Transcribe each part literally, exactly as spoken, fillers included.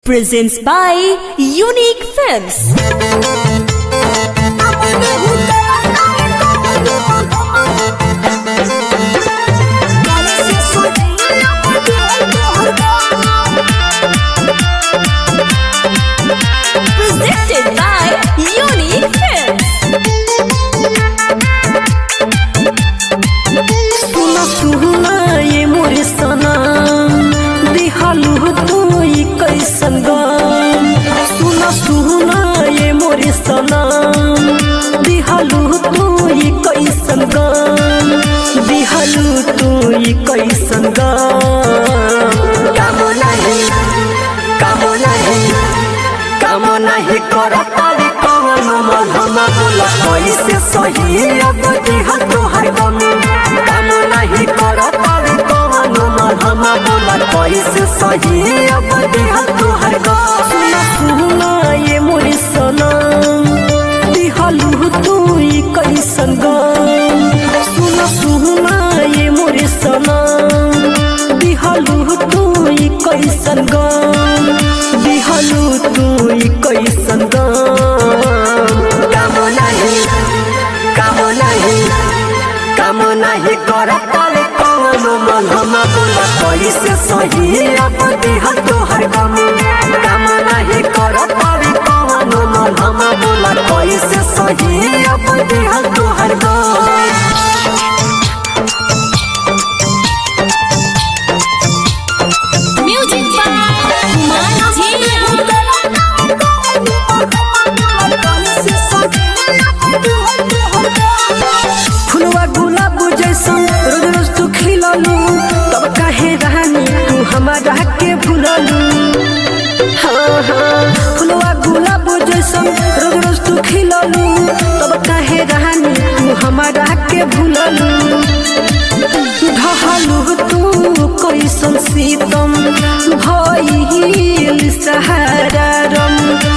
Presents by Unique Films. Presented by Unique Films. सुना सुना ये मोरे सनम दिहालू तू ये कैसन गम। सुना सुना ये मोरे सनम दिहालू तू ये कैसन गम। दिहालू तू ये कैसन गम। काम नहीं काम नहीं काम नहीं करता रे कौन मन हम बोला कैसे सही अब दिहा तोहर गम। काम नहीं करता रे कौन मन हम बोला कैसे सही अब दिहा तोहर गम। सुना सुना ये मोरे सनम दिहालू तू ये कैसन गम। सुना सुना ये मोरे सनम दिहालू तू ये कैसन गम। दिहालू तू ये कैसन गम। काम नहीं काम नहीं काम नहीं करता रे कौन मन हम बोला कैसे सही अब दिहा तोहर गम। काम नहीं करता रे कौन मन हम बोला कैसे सही अब दिहा तोहर गम। Music by फुलवा गुलाब जैसन रोज रोज तू खिललू तब काहे रानी तू हमारा के भूललू। हाँ हाँ फुलवा गुलाब जैसन रोज रोज तू खिललू तब काहे रानी तू हमारा के भूललू। ढहलू तू कैसन सीतम भइल सहारा रम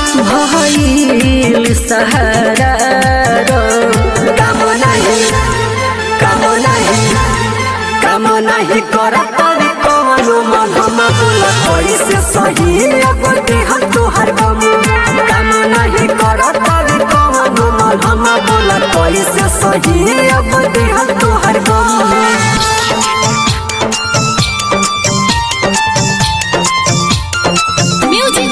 भइल सहारा रम। काम नहीं काम नहीं काम नहीं करता रे कौन मन हम बोला कैसे सही अब दिहा तोहर गम। काम नहीं करता रे कौन मन हम बोला कैसे सही अब दिहा तोहर गम। Music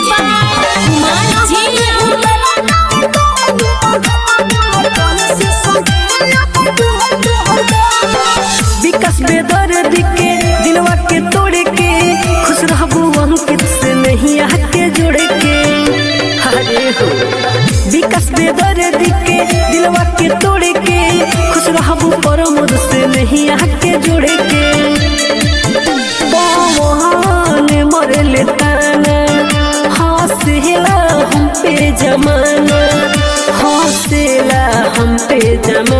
विकास बेदर दिखे दिलवा के तोड़े के खुश रहबू अंकित से नहीं आके जोड़े के। अरे हो विकास बेदर दिखे दिलवा के तोड़े के खुश रहबू परमोद से नहीं आके जोड़े के। पवन मरे ले ताना हंसेला हम पे जमाना हंसेला हम पे जमाना।